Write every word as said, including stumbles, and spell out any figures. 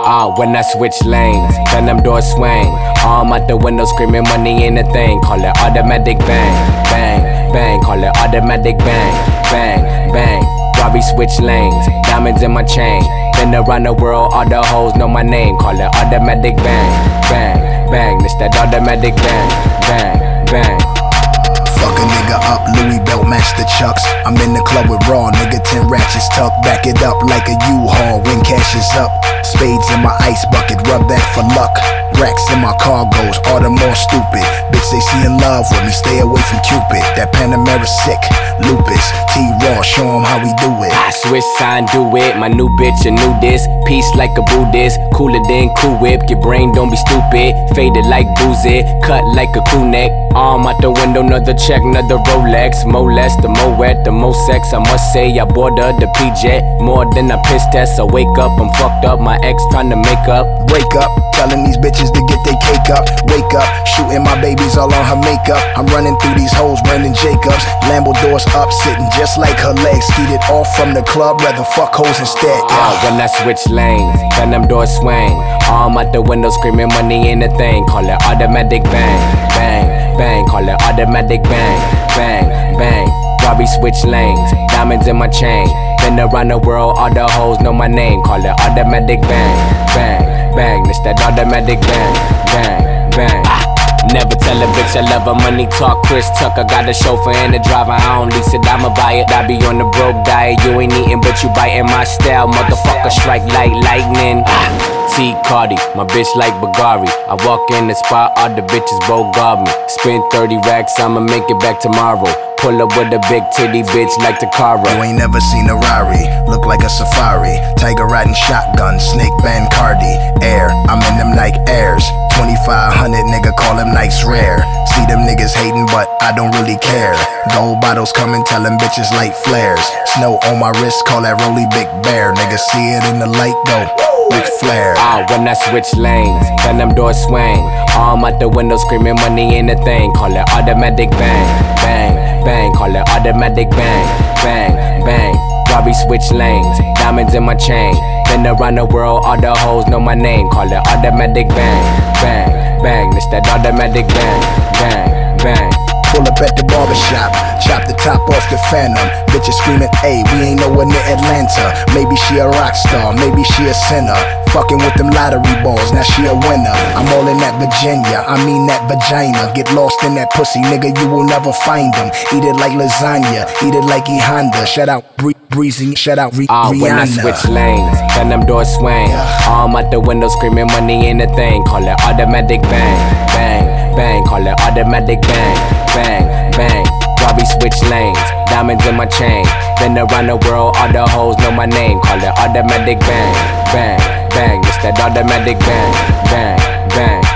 Ah, when I switch lanes, then them doors swing. Arm out the window screaming money ain't a thing. Call it automatic bang, bang, bang. Call it automatic bang, bang, bang. Robbie switch lanes, diamonds in my chain. Been around the world, all the hoes know my name. Call it automatic bang, bang, bang. This that automatic bang, bang, bang. Fuck a nigga up, Louis belt match the chucks. I'm in the club with raw, nigga, ten ratchets tucked. Back it up like a U-Haul when cash is up. Spades in my ice bucket, rub that for luck. Racks in my cargoes, all the more stupid. Bitch, they see in love with me, stay away from Cupid. That Panamera sick, lupus, T-Raw, show 'em how we do it. I switch sign, do it, my new bitch, a new disc. Peace like a Buddhist, cooler than Cool Whip. Your brain don't be stupid, faded like boozy, cut like a crew neck. Arm out the window, another check, another Rolex. More less, the more wet, the more sex. I must say, I boarded the P-Jet more than a piss test. I wake up, I'm fucked up, my ex trying to make up. Wake up, telling these bitches to get their cake up. Wake up, shooting my babies all on her makeup. I'm running through these hoes, Brandon Jacobs. Lambo doors up, sitting just like her legs. Skeeted off from the club, rather fuck hoes instead. Yeah, when I switch lanes, then them doors swing. Arm out the window screaming money ain't a thing. Call it automatic bang, bang, bang. Call it automatic bang, bang, bang. Robbie switch lanes, diamonds in my chain. Been around the world, all the hoes know my name. Call it automatic bang, bang, bang. This that automatic bang, bang, bang. Never tell a bitch I love her, money talk, Chris Tucker. Got a chauffeur and a driver, I don't lease it, I'ma buy it. I be on the broke diet, you ain't eating but you biting my style. Motherfucker strike like lightning. T Cardi, my bitch like Bagari. I walk in the spot, all the bitches both guard me. Spend thirty racks, I'ma make it back tomorrow. Pull up with a big titty bitch like the Cara. You ain't never seen a Rari, look like a safari. Tiger riding shotgun, snake band Cardi. Air, I'm in them Nike Airs. twenty-five hundred, nigga, call them nights rare. See them niggas hating, but I don't really care. Gold bottles coming, tell them bitches light flares. Snow on my wrist, call that Rolly Big Bear. Nigga, see it in the light, go. Big flare. Ah, when I switch lanes, then them doors swing. Arm out the window screaming money ain't a thing. Call it automatic bang, bang, bang. Call it automatic bang, bang, bang. Robbie switch lanes, diamonds in my chain. Been around the world, all the hoes know my name. Call it automatic bang, bang, bang. This that automatic bang, bang, bang. Pull up at the barbershop, chop the top off the Phantom. Bitches screaming, ayy, we ain't nowhere near Atlanta. Maybe she a rock star, maybe she a sinner. Fucking with them lottery balls, now she a winner. I'm all in that Virginia, I mean that vagina. Get lost in that pussy, nigga, you will never find them. Eat it like lasagna, eat it like E Honda. Shout out Bree Breezy, shout out Re Ah, Rihanna. when I switch lanes, then them doors swing. Arm out the window screaming money ain't a thing. Call it automatic bang, bang, bang. Call it automatic bang, bang, bang. Robbie switch lanes, diamonds in my chain. Been around the world, all the hoes know my name. Call it automatic bang, bang, bang. It's that automatic bang, bang, bang.